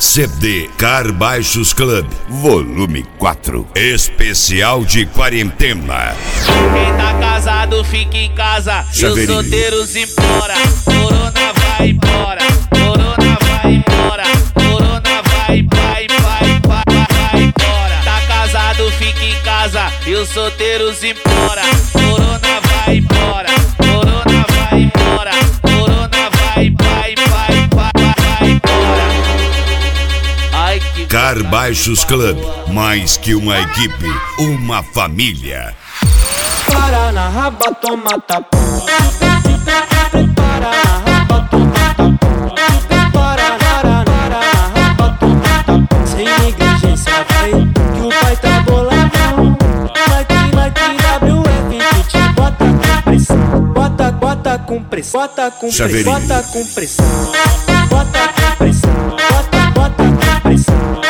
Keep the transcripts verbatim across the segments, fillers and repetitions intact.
C D Car Baixos Club, volume quatro. Especial de quarentena. Quem tá casado fica em casa, e os solteiros implora. Corona vai embora, corona vai embora, corona vai, vai, vai, vai, vai embora. Tá casado fica em casa, e os solteiros implora. Corona vai embora, corona vai embora, corona vai, vai, vai, vai, vai embora. Ai, que Car Baixos Club, mais que uma equipe, uma família. Para na raba, toma tapão. Para na raba, toma tapão. Para na raba, toma tapão. Sem negligência, vai, que o pai tá boladão. Vai que, vai que W F te bota com pressão. Bota, bota com pressão. Bota com pressão. Bota com pressão. Bota com pressão. Bota, bota com pressão.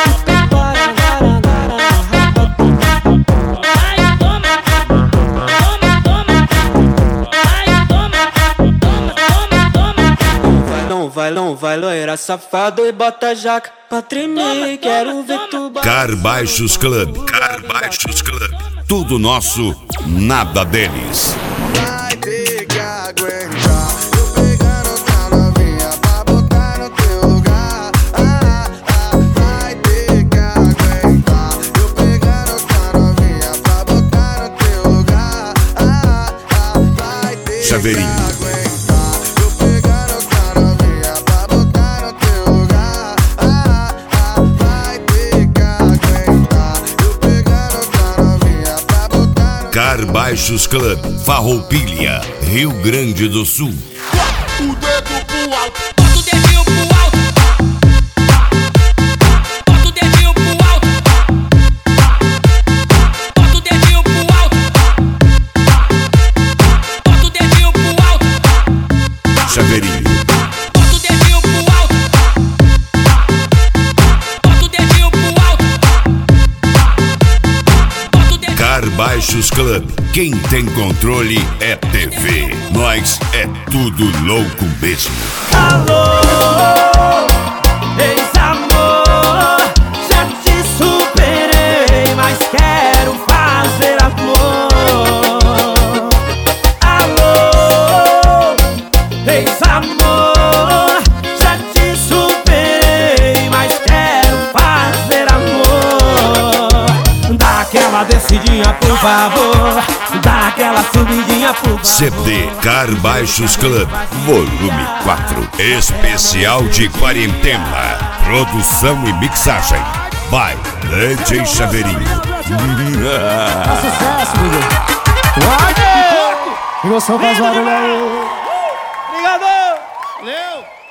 Vai, não vai, loira safado e bota jaca pra tremer, quero ver tu bater. Car Baixos Club, Car Baixos Club, tudo nosso, nada deles. Vai ter que aguentar, eu pegando tua novinha pra botar no teu lugar. Ah, ah, vai ter que aguentar, eu pegando tua novinha pra botar no teu lugar. Ah, ah, vai ter que Chaveirinho. Car Baixos Club, Farroupilha, Rio Grande do Sul. O dedo pro alto, bota o dedinho pro alto. Bota o dedinho pro alto. Bota o dedinho pro alto. Bota o dedinho pro alto. Chaveirinho. Bota o dedinho pro alto. Bota o dedinho pro alto. Bota o dedinho. Car Baixos Club, quem tem controle é T V. Nós é tudo louco mesmo. Alô, ex-amor, já te superei, mas quero fazer amor. Alô, ex-amor, já te superei, mas quero fazer amor. Dá aquela descidinha, por favor, dá aquela subidinha, por favor. C D Car Baixos Club, volume quatro. Especial de quarentena. Produção e mixagem by D J Chaveirinho. Sucesso, Miguel. Guarde! E você faz barulho aí. Obrigado! Valeu!